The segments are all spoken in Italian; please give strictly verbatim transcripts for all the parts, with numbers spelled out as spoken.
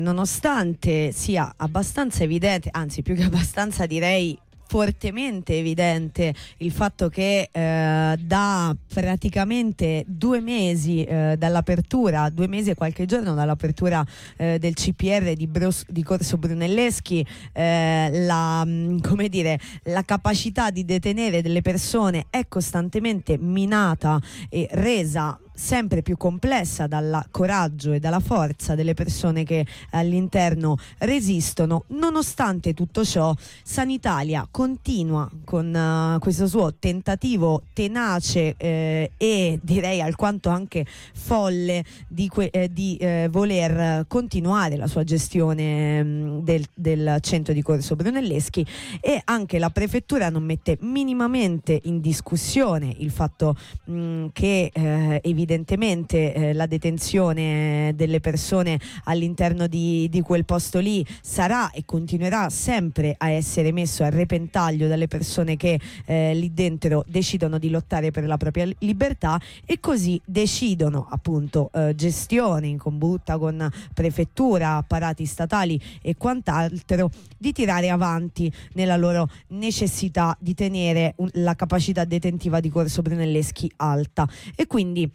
Nonostante sia abbastanza evidente, anzi più che abbastanza direi fortemente evidente il fatto che eh, da praticamente due mesi eh, dall'apertura, due mesi e qualche giorno dall'apertura eh, del C P R di, Bros- di Corso Brunelleschi, eh, la, come dire, la capacità di detenere delle persone è costantemente minata e resa sempre più complessa dal coraggio e dalla forza delle persone che all'interno resistono. Nonostante tutto ciò, Sanitalia continua con uh, questo suo tentativo tenace eh, e direi alquanto anche folle di, que- eh, di eh, voler continuare la sua gestione mh, del, del centro di Corso Brunelleschi, e anche la prefettura non mette minimamente in discussione il fatto mh, che eh, evidentemente Evidentemente eh, la detenzione delle persone all'interno di, di quel posto lì sarà e continuerà sempre a essere messo a repentaglio dalle persone che eh, lì dentro decidono di lottare per la propria libertà, e così decidono appunto eh, gestione in combutta con prefettura, apparati statali e quant'altro di tirare avanti nella loro necessità di tenere un, la capacità detentiva di Corso Brunelleschi alta. E quindi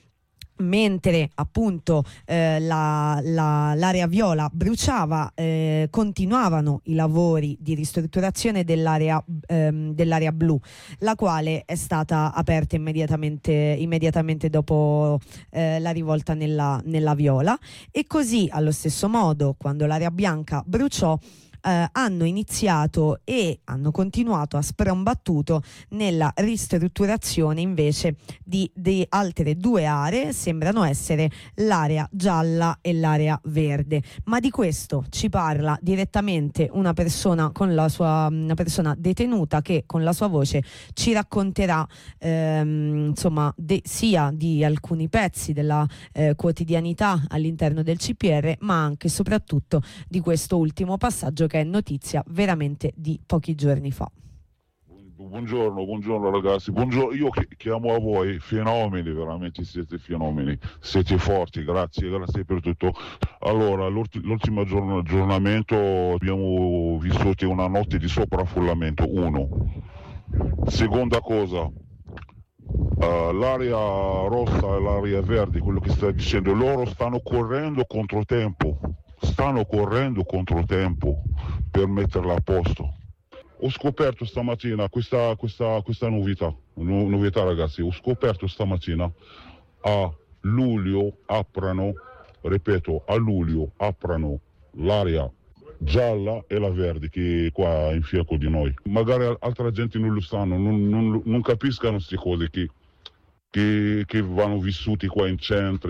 mentre appunto eh, la, la, l'area viola bruciava, eh, continuavano i lavori di ristrutturazione dell'area, ehm, dell'area blu, la quale è stata aperta immediatamente, immediatamente dopo eh, la rivolta nella, nella viola. E così allo stesso modo, quando l'area bianca bruciò, Eh, hanno iniziato e hanno continuato a sprombattuto nella ristrutturazione invece di, di altre due aree, sembrano essere l'area gialla e l'area verde. Ma di questo ci parla direttamente una persona con la sua una persona detenuta, che con la sua voce ci racconterà ehm, insomma de, sia di alcuni pezzi della eh, quotidianità all'interno del C P R, ma anche e soprattutto di questo ultimo passaggio che è notizia veramente di pochi giorni fa. Buongiorno, buongiorno ragazzi, buongiorno. Io chiamo a voi fenomeni, veramente siete fenomeni, siete forti, grazie, grazie per tutto. Allora, l'ultimo aggiornamento, abbiamo vissuto una notte di sopraffollamento, uno. Seconda cosa, uh, l'area rossa e l'area verde, quello che sta dicendo, loro stanno correndo controtempo, stanno correndo controtempo per metterla a posto. Ho scoperto stamattina questa, questa, questa novità, no, novità ragazzi, ho scoperto stamattina a luglio aprono, ripeto, a luglio aprono l'area gialla e la verde che è qua in fianco di noi. Magari altra gente non lo sanno, non, non, non capiscono queste cose che, che, che vanno vissuti qua in centro,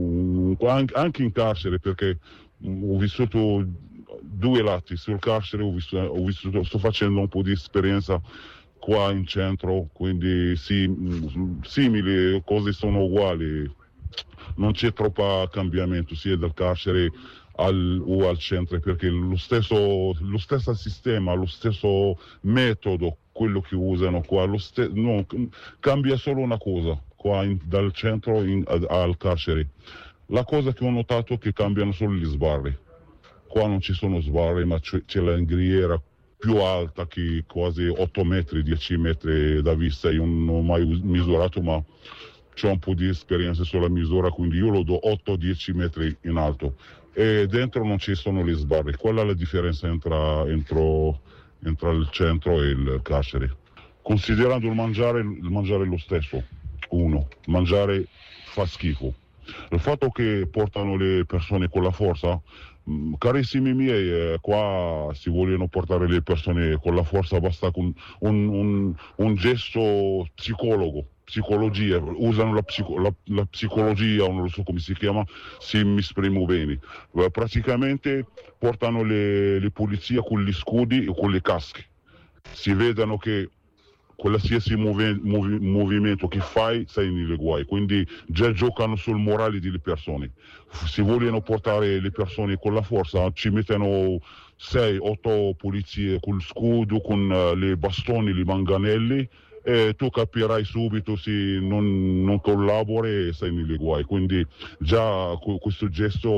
anche in carcere, perché ho vissuto due lati sul carcere, ho visto, ho visto, sto facendo un po' di esperienza qua in centro, quindi sì, simili, cose sono uguali, non c'è troppo cambiamento sia dal carcere al, o al centro, perché lo stesso, lo stesso sistema, lo stesso metodo, quello che usano qua, lo ste- no, cambia solo una cosa qua in, dal centro in, ad, al carcere. La cosa che ho notato è che cambiano solo gli sbarri. Qua non ci sono sbarri, ma c'è, c'è la ingriera più alta, che quasi otto metri, dieci metri da vista. Io non ho mai misurato, ma c'ho un po' di esperienza sulla misura, quindi io lo do otto dieci metri in alto. E dentro non ci sono gli sbarri. Qual è la differenza tra, entro, tra il centro e il carcere? Considerando il mangiare, il mangiare lo stesso, uno, mangiare fa schifo. Il fatto che portano le persone con la forza, mh, carissimi miei, eh, qua si vogliono portare le persone con la forza, basta con un, un, un gesto psicologo, psicologia, usano la, psico, la, la psicologia, non lo so come si chiama, se mi esprimo bene. Eh, praticamente portano le, le polizie con gli scudi e con le casche. Si vedono che qualsiasi movi- movi- movimento che fai sei nelle guai, quindi già giocano sul morale delle persone. Se vogliono portare le persone con la forza, ci mettono sei otto polizie con scudo, con uh, le bastoni, le manganelli, e tu capirai subito se non, non collabori e sei nelle guai. Quindi già questo gesto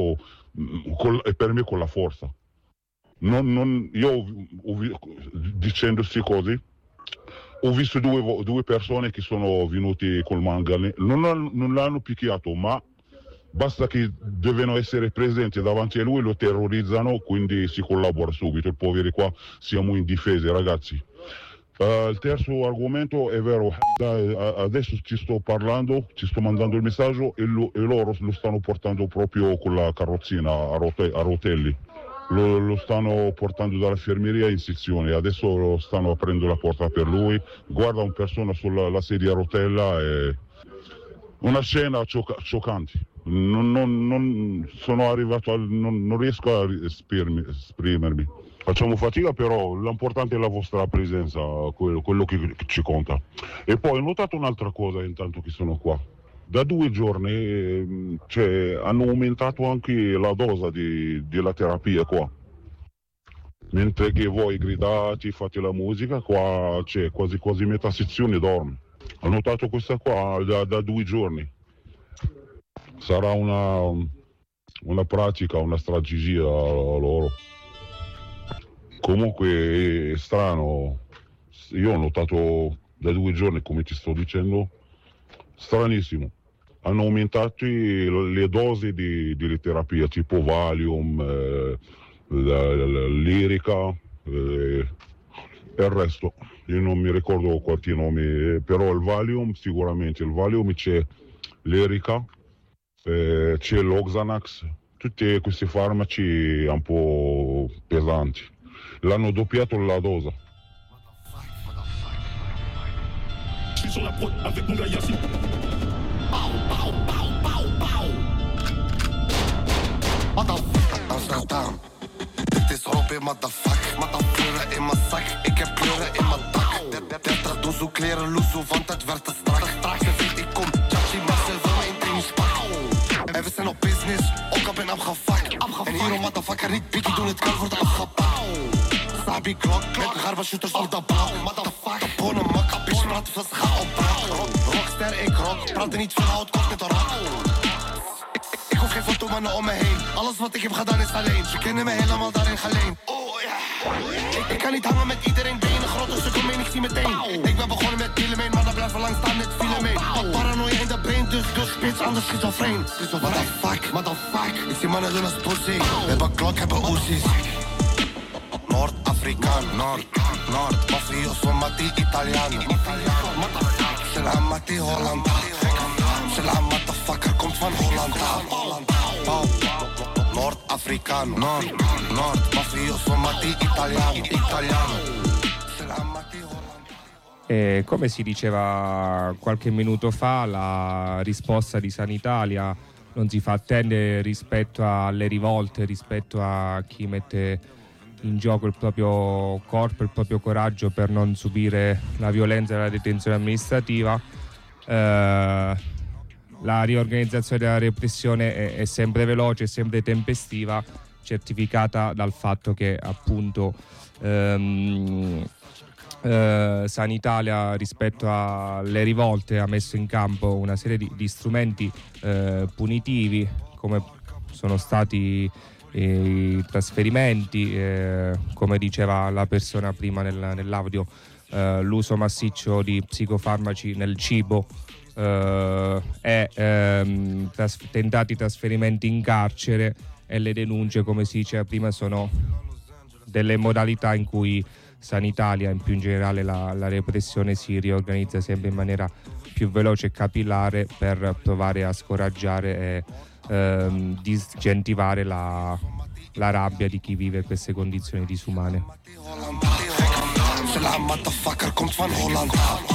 Col, e per me con la forza. Non, non, io ho, ho, dicendo queste cose ho visto due, due persone che sono venuti col mangane, non, non l'hanno picchiato, ma basta che devono essere presenti davanti a lui, lo terrorizzano, quindi si collabora subito. I poveri qua siamo indifesi, ragazzi. Uh, il terzo argomento è vero, adesso ci sto parlando, ci sto mandando il messaggio e, lo, e loro lo stanno portando proprio con la carrozzina a, rote, a rotelli. Lo, lo stanno portando dalla fermeria in sezione, adesso lo stanno aprendo la porta per lui. Guarda una persona sulla la sedia a rotella, è una scena cioca, scioccante. Non, non, non sono arrivato al, non, non riesco a esprimermi, esprimermi. Facciamo fatica, però l'importante è la vostra presenza, quello, quello che, che ci conta. E poi ho notato un'altra cosa intanto che sono qua. Da due giorni cioè, hanno aumentato anche la dose di, della terapia qua. Mentre che voi gridate, fate la musica, qua c'è quasi quasi metà sezione dorme. Ho notato questa qua da, da due giorni. Sarà una, una pratica, una strategia loro. Comunque è strano. Io ho notato da due giorni, come ti sto dicendo, stranissimo. Hanno aumentato le dosi di, di terapia tipo Valium, eh, la, la, la Lyrica eh, e il resto. Io non mi ricordo quanti nomi, però il Valium sicuramente, il Valium c'è Lyrica, eh, c'è l'Oxanax, tutti questi farmaci un po' pesanti. L'hanno doppiato la dose. Amsterdam, dit is Robin, motherfuck. Met dat kleuren in mijn zak, ik heb kleuren in mijn dak. dertig doezoe kleren loezoe, want het werd te strak. Ze weet ik kom, Chachi, Marcel, wil me in trainingspak. En we zijn op business, ook al ben afgevakt. En hierom motherfucker niet biggie doen, het kan worden afgepakt. Sabi klok, met garba shooters op de blauw. Motherfucker, bonen mak, bitch, praat veel, ze gaan opbouwen. Rockster, ik rock, praat er niet veel, houd kost met een rap. Ik hoef geen foto mannen om me heen. Alles wat ik heb gedaan is alleen. Ze kennen me helemaal daarin geleend. Oh ja. Ik, ik kan niet hangen met iedereen. Ben je een grote stukje meen, ik zie meteen. Ik ben begonnen met dealen mee, maar dan blijven lang staan net file mee. Wat paranoia in de brain, dus dus spits, anders schizofreen. What the fuck, what the fuck. Ik zie mannen doen als pussy. We hebben klok, hebben oezies. Noord-Afrikaan, Noord, Noord. Mafioso, Mati, Italiano. Salam, Mati, Holland. Salam, motherfucker, komt van Holland. Noord-Afrikaan, Noord, Noord. Mafioso, Mati, Italiano. Italiano. Salam, Mati, Holland. E come si diceva qualche minuto fa, la risposta di Sanitalia non si fa attendere rispetto alle rivolte, rispetto a chi mette in gioco il proprio corpo, il proprio coraggio per non subire la violenza della detenzione amministrativa. Eh, la riorganizzazione della repressione è, è sempre veloce, è sempre tempestiva, certificata dal fatto che appunto ehm, eh, Sanitalia rispetto alle rivolte ha messo in campo una serie di, di strumenti eh, punitivi, come sono stati i trasferimenti, eh, come diceva la persona prima nel, nell'audio, eh, l'uso massiccio di psicofarmaci nel cibo eh, e ehm, tras- tentati trasferimenti in carcere, e le denunce, come si diceva prima, sono delle modalità in cui Sanitalia, in più in generale la, la repressione, si riorganizza sempre in maniera più veloce e capillare per provare a scoraggiare e ehm, disincentivare la, la rabbia di chi vive queste condizioni disumane. Salam, motherfucker, komt van Holland.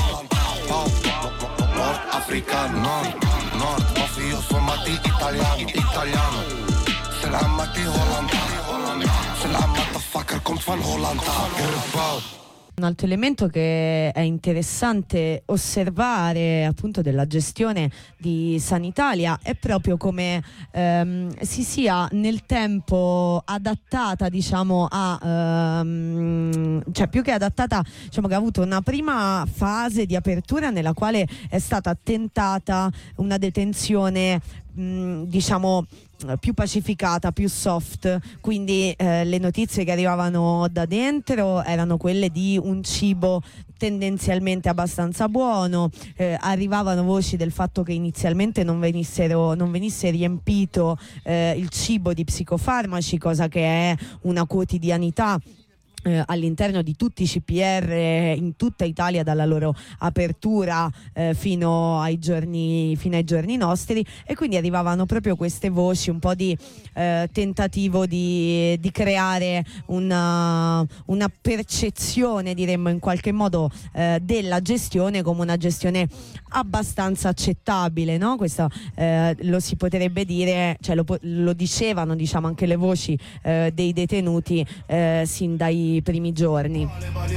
Noord-Afrikaan, Noord, Noord. Mafioso, Mati, Italiano. Italiano. Salam, Mati, Holland. Salam, motherfucker, komt van Holland. Un altro elemento che è interessante osservare appunto della gestione di Sanitalia è proprio come ehm, si sia nel tempo adattata, diciamo, a ehm, cioè più che adattata, diciamo che ha avuto una prima fase di apertura nella quale è stata tentata una detenzione mh, diciamo più pacificata, più soft, quindi eh, le notizie che arrivavano da dentro erano quelle di un cibo tendenzialmente abbastanza buono, eh, arrivavano voci del fatto che inizialmente non venissero non venisse riempito eh, il cibo di psicofarmaci, cosa che è una quotidianità Eh, all'interno di tutti i C P R in tutta Italia dalla loro apertura eh, fino ai giorni fino ai giorni nostri, e quindi arrivavano proprio queste voci, un po' di eh, tentativo di, di creare una, una percezione, diremmo in qualche modo, eh, della gestione come una gestione abbastanza accettabile, no? Questo eh, lo si potrebbe dire, cioè lo, lo dicevano, diciamo, anche le voci eh, dei detenuti eh, sin dai primi giorni.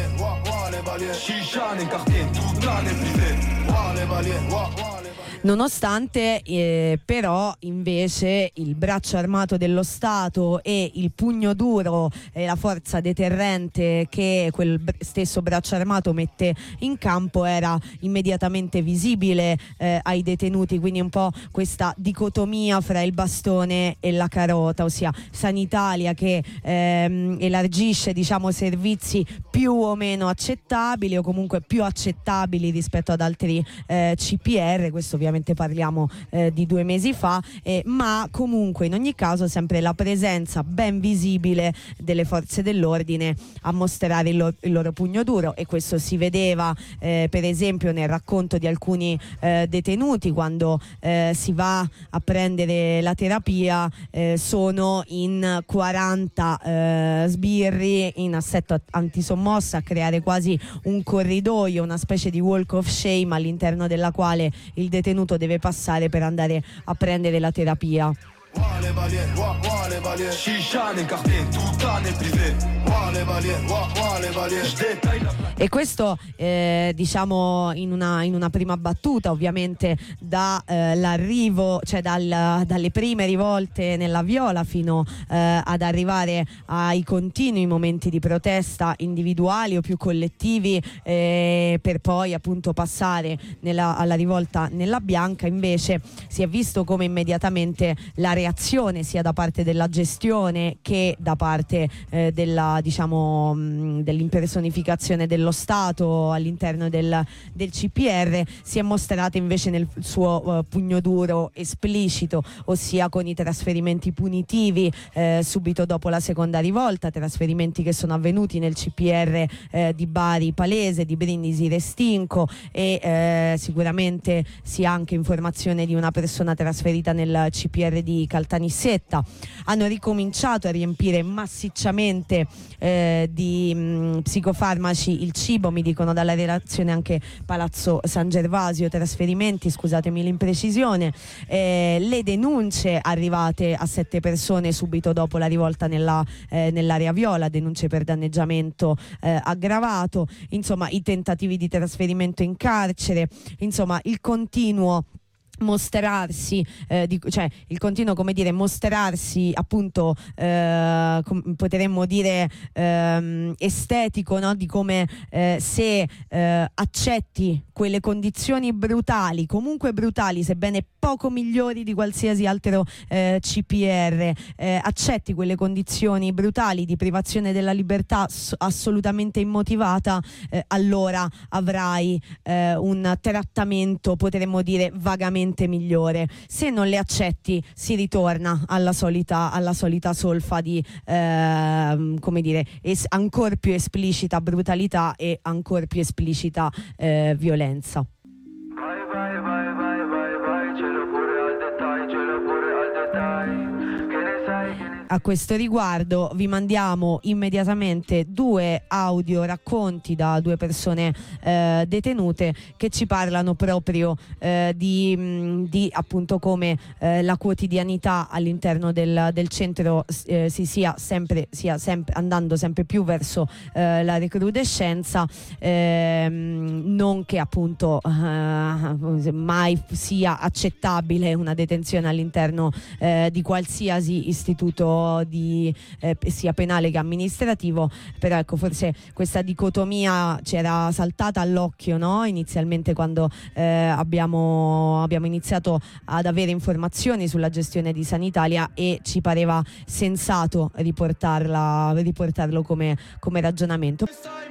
Nonostante eh, però invece il braccio armato dello Stato e il pugno duro e la forza deterrente che quel stesso braccio armato mette in campo era immediatamente visibile eh, ai detenuti, quindi un po' questa dicotomia fra il bastone e la carota, ossia Sanitalia che ehm, elargisce, diciamo, servizi più o meno accettabili o comunque più accettabili rispetto ad altri eh, C P R, questo ovviamente parliamo eh, di due mesi fa, eh, ma comunque in ogni caso sempre la presenza ben visibile delle forze dell'ordine a mostrare il, lo- il loro pugno duro, e questo si vedeva eh, per esempio nel racconto di alcuni eh, detenuti quando eh, si va a prendere la terapia, eh, sono in quaranta eh, sbirri in assetto antisommossa a creare quasi un corridoio, una specie di walk of shame all'interno della quale il detenuto deve passare per andare a prendere la terapia. E questo eh, diciamo in una, in una prima battuta, ovviamente dall'arrivo, eh, cioè dal, dalle prime rivolte nella Viola fino eh, ad arrivare ai continui momenti di protesta individuali o più collettivi, eh, per poi appunto passare nella, alla rivolta nella Bianca. Invece si è visto come immediatamente la reazione sia da parte della gestione che da parte eh, della, diciamo, mh, dell'impersonificazione dello Stato all'interno del, del C P R si è mostrata invece nel suo uh, pugno duro esplicito, ossia con i trasferimenti punitivi eh, subito dopo la seconda rivolta, trasferimenti che sono avvenuti nel C P R eh, di Bari Palese, di Brindisi Restinco, e eh, sicuramente si ha anche informazione di una persona trasferita nel C P R di Caltanissetta. Hanno ricominciato a riempire massicciamente eh, di mh, psicofarmaci il cibo, mi dicono dalla relazione anche Palazzo San Gervasio, trasferimenti, scusatemi l'imprecisione, eh, le denunce arrivate a sette persone subito dopo la rivolta nella, eh, nell'area viola, denunce per danneggiamento eh, aggravato, insomma i tentativi di trasferimento in carcere, insomma il continuo mostrarsi eh, di, cioè il continuo, come dire, mostrarsi appunto eh, com- potremmo dire ehm, estetico, no? Di come eh, se eh, accetti quelle condizioni brutali, comunque brutali, sebbene poco migliori di qualsiasi altro eh, C P R, eh, accetti quelle condizioni brutali di privazione della libertà s- assolutamente immotivata, eh, allora avrai eh, un trattamento, potremmo dire, vagamente migliore. Se non le accetti si ritorna alla solita, alla solita solfa di eh, come dire, es- ancor più esplicita brutalità e ancor più esplicita eh, violenza. Vai vai vai vai vai vai, ce l'ho pure al dettaglio, ce l'ho pure al dettaglio. Che ne sai, che ne A questo riguardo vi mandiamo immediatamente due audio racconti da due persone eh, detenute che ci parlano proprio eh, di, mh, di appunto come eh, la quotidianità all'interno del, del centro eh, si sia sempre, sia sempre andando sempre più verso eh, la recrudescenza, ehm, non che appunto eh, mai sia accettabile una detenzione all'interno eh, di qualsiasi istituto livello di, eh, sia penale che amministrativo, però ecco, forse questa dicotomia c'era saltata all'occhio, no? Inizialmente quando eh, abbiamo, abbiamo iniziato ad avere informazioni sulla gestione di Sanitalia, e ci pareva sensato riportarla, riportarlo come, come ragionamento.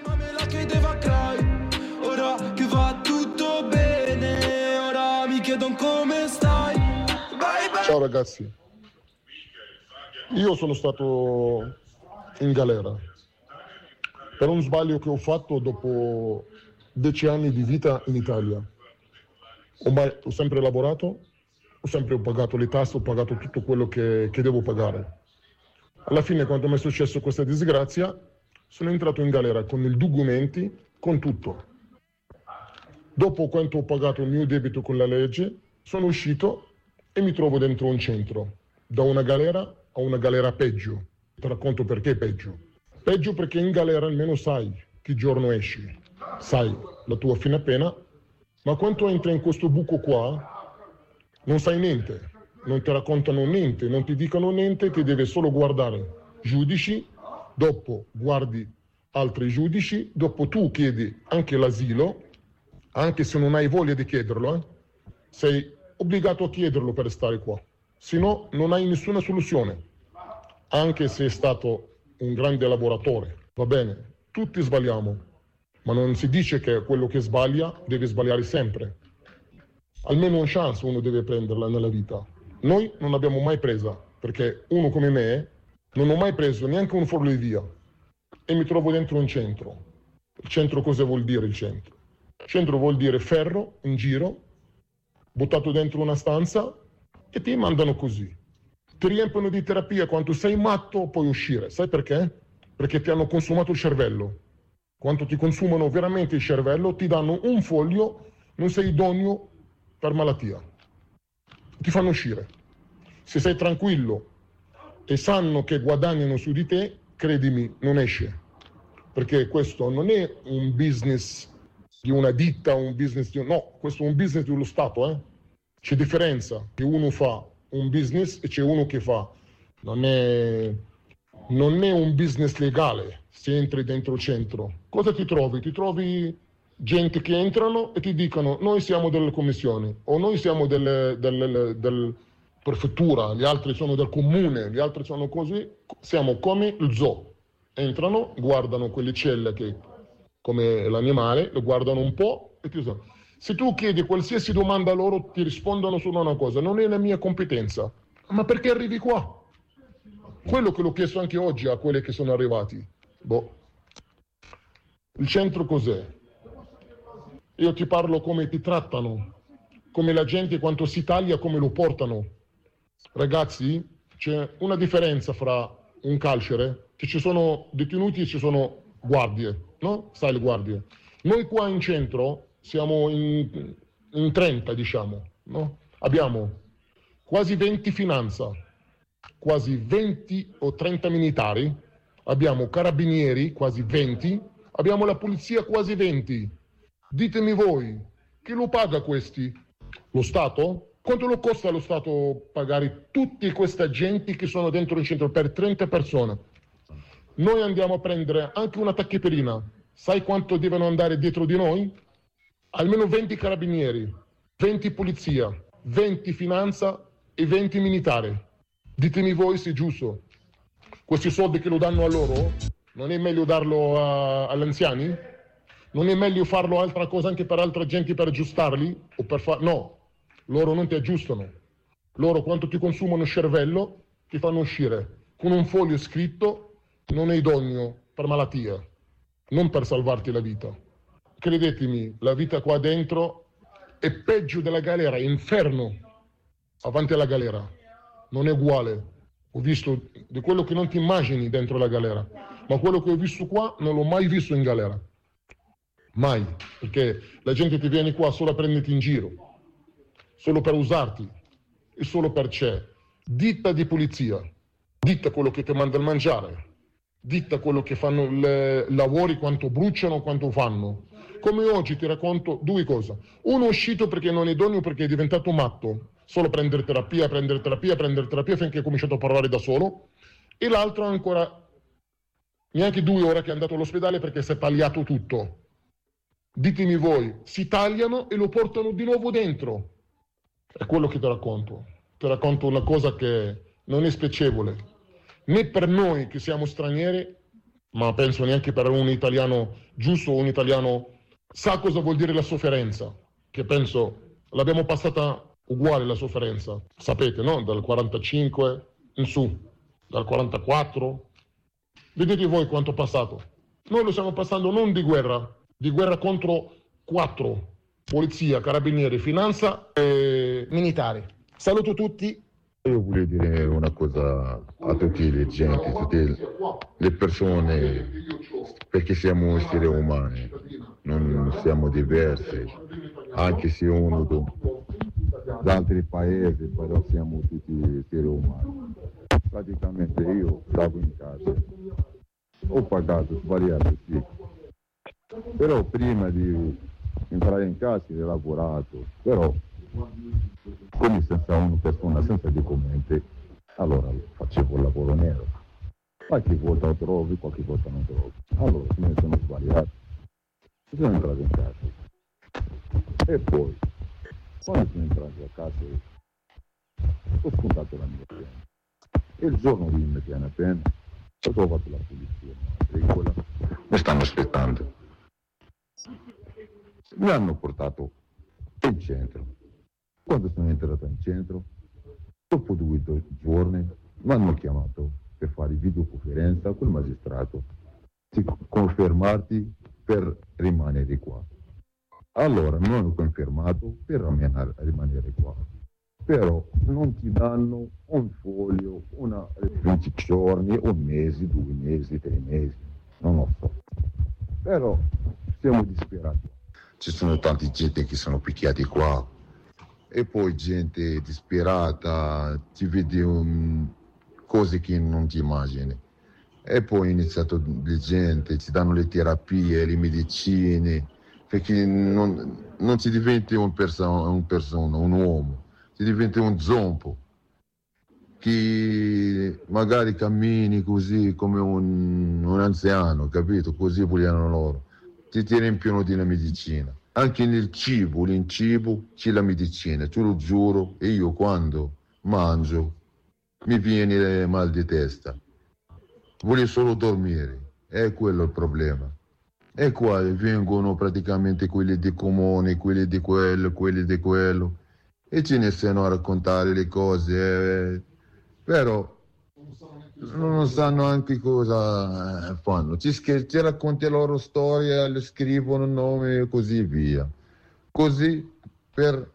Ora che va tutto bene, ora mi chiedono come stai. Bye bye. Ciao ragazzi, io sono stato in galera per un sbaglio che ho fatto dopo dieci anni di vita in Italia. Ho, mai, ho sempre lavorato, ho sempre pagato le tasse, ho pagato tutto quello che, che devo pagare. Alla fine, quando mi è successo questa disgrazia, sono entrato in galera con i documenti, con tutto. Dopo quanto ho pagato il mio debito con la legge, sono uscito e mi trovo dentro un centro, da una galera a una galera peggio. Ti racconto perché peggio. Peggio perché in galera almeno sai che giorno esci, sai la tua fine pena, ma quando entri in questo buco qua non sai niente, non ti raccontano niente, non ti dicono niente, ti devi solo guardare giudici, dopo guardi altri giudici, dopo tu chiedi anche l'asilo, anche se non hai voglia di chiederlo, eh? Sei obbligato a chiederlo per stare qua, se no non hai nessuna soluzione, anche se è stato un grande lavoratore, va bene, tutti sbagliamo, ma non si dice che quello che sbaglia deve sbagliare sempre. Almeno una chance uno deve prenderla nella vita. Noi non l'abbiamo mai presa, perché uno come me non ho mai preso neanche un fuori via e mi trovo dentro un centro. Il centro cosa vuol dire il centro? Il centro vuol dire ferro in giro, buttato dentro una stanza e ti mandano così. Ti riempiono di terapia, quando sei matto puoi uscire. Sai perché? Perché ti hanno consumato il cervello. Quando ti consumano veramente il cervello ti danno un foglio, non sei idoneo per malattia. Ti fanno uscire. Se sei tranquillo e sanno che guadagnano su di te, credimi, non esce. Perché questo non è un business di una ditta, un business di... no, questo è un business dello Stato. Eh? C'è differenza che uno fa un business e c'è uno che fa. Non è, non è un business legale se entri dentro il centro. Cosa ti trovi? Ti trovi gente che entrano e ti dicono noi siamo delle commissioni o noi siamo delle, delle, delle prefettura, gli altri sono del comune, gli altri sono così. Siamo come il zoo. Entrano, guardano quelle celle che come l'animale, lo guardano un po' e ti dicono. Se tu chiedi qualsiasi domanda a loro ti rispondono solo una cosa, non è la mia competenza. Ma perché arrivi qua? Quello che l'ho chiesto anche oggi a quelli che sono arrivati. Boh. Il centro cos'è? Io ti parlo come ti trattano, come la gente quando si taglia, come lo portano. Ragazzi, c'è una differenza fra un carcere, che ci sono detenuti e ci sono guardie, no? Sai le guardie. Noi qua in centro siamo in, in trenta, diciamo, no? Abbiamo quasi venti finanza, quasi venti o trenta militari, abbiamo carabinieri, quasi venti, abbiamo la polizia, quasi venti. Ditemi voi, chi lo paga questi? Lo Stato? Quanto lo costa allo Stato pagare tutti questi agenti che sono dentro il centro per trenta persone? Noi andiamo a prendere anche una taccheperina. Sai quanto devono andare dietro di noi? Almeno venti carabinieri, venti polizia, venti finanza e venti militari. Ditemi voi se è giusto. Questi soldi che lo danno a loro, non è meglio darlo a, agli anziani? Non è meglio farlo altra cosa anche per altre gente per aggiustarli? O per far... No, loro non ti aggiustano. Loro quando ti consumano il cervello ti fanno uscire con un foglio scritto non è idoneo per malattia, non per salvarti la vita. Credetemi, la vita qua dentro è peggio della galera, è inferno avanti alla galera. Non è uguale. Ho visto di quello che non ti immagini dentro la galera, ma quello che ho visto qua non l'ho mai visto in galera. Mai, perché la gente ti viene qua solo a prenderti in giro, solo per usarti e solo per c'è. Ditta di polizia, ditta quello che ti manda a mangiare, ditta quello che fanno i lavori, quanto bruciano, quanto fanno. Come oggi ti racconto due cose. Uno è uscito perché non è idoneo, perché è diventato matto, solo prendere terapia, prendere terapia, prendere terapia finché ha cominciato a parlare da solo. e l'altro ancora neanche due ore che è andato all'ospedale perché si è tagliato tutto. Ditemi voi, si tagliano e lo portano di nuovo dentro. È quello che ti racconto. Ti racconto una cosa che non è spiacevole, né per noi che siamo stranieri, ma penso neanche per un italiano giusto o un italiano sa cosa vuol dire la sofferenza, che penso l'abbiamo passata uguale la sofferenza, sapete, no? Dal quarantacinque in su, dal quarantaquattro. Vedete voi quanto è passato. Noi lo stiamo passando non di guerra, di guerra contro quattro, polizia, carabinieri, finanza e militari. Saluto tutti. Io voglio dire una cosa a tutte le gente, tutte le persone, perché siamo esseri umani, non siamo diversi, anche se uno da altri paesi, però siamo tutti esseri umani. Praticamente io stavo in casa, ho pagato sbagliato, sì, però prima di entrare in casa ho lavorato, però come senza una persona senza documenti, allora facevo il lavoro nero. Qualche volta lo trovi, qualche volta non trovi. Allora se mi sono sbagliato, sono entrato in casa. E poi, quando sono entrato a casa, ho spuntato la mia pena. E il giorno di mia piena pena, ho trovato la polizia agricola, mi stanno aspettando. Mi hanno portato in centro. Quando sono entrato in centro, dopo due giorni, mi hanno chiamato per fare videoconferenza con il magistrato, di confermarti per rimanere qua. Allora mi hanno confermato per rimanere qua, però non ti danno un foglio, una venti giorni, un mese, due mesi, tre mesi, non lo so. Però siamo disperati. Ci sono tanti gente che sono picchiati qua. E poi gente disperata, ti vedi um, cose che non ti immagini. E poi è iniziato le gente, ti danno le terapie, le medicine, perché non, non ti diventi un persona, un persona, un uomo, ti diventi un zompo, che magari cammini così come un, un anziano, capito? Così vogliono loro. Ti, ti riempiono di una medicina. Anche nel cibo, nel cibo c'è la medicina, te lo giuro, e io quando mangio mi viene mal di testa. Voglio solo dormire, è quello il problema. E qua vengono praticamente quelli di comune, quelli di quello, quelli di quello, e ce ne stanno a raccontare le cose, eh, però non sanno anche cosa fanno. Ci, ci racconti la loro storia, le scrivono nome e così via. Così per,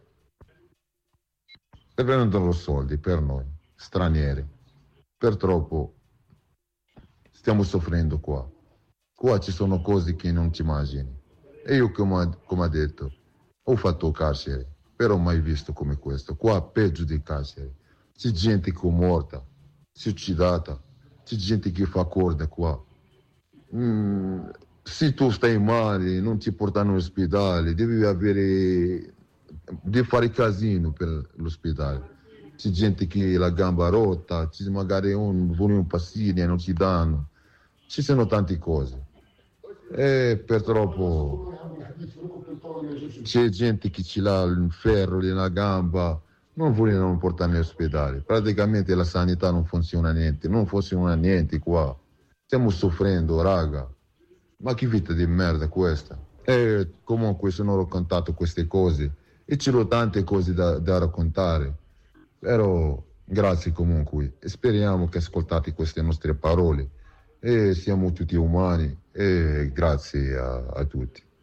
per prendono soldi per noi, stranieri. Purtroppo stiamo soffrendo qua. Qua ci sono cose che non ti immagini. E io, come, come ho detto, ho fatto carcere, però mai visto come questo. Qua peggio di carcere. C'è gente che è morta, si è uccidata, c'è gente che fa corda qua. Mm, se tu stai male, non ti portano all'ospedale, devi avere, devi fare casino per l'ospedale. C'è gente che ha la gamba rotta, c'è magari un, vuole un passino e non ci danno. Ci sono tante cose. E purtroppo c'è gente che ce l'ha il ferro nella gamba, non vogliono portare all'ospedale. Praticamente la sanità non funziona niente, non funziona niente qua. Stiamo soffrendo, raga. Ma che vita di merda questa? E comunque sono raccontato queste cose e ci sono tante cose da, da raccontare. Però grazie comunque e speriamo che ascoltate queste nostre parole. E siamo tutti umani e grazie a, a tutti.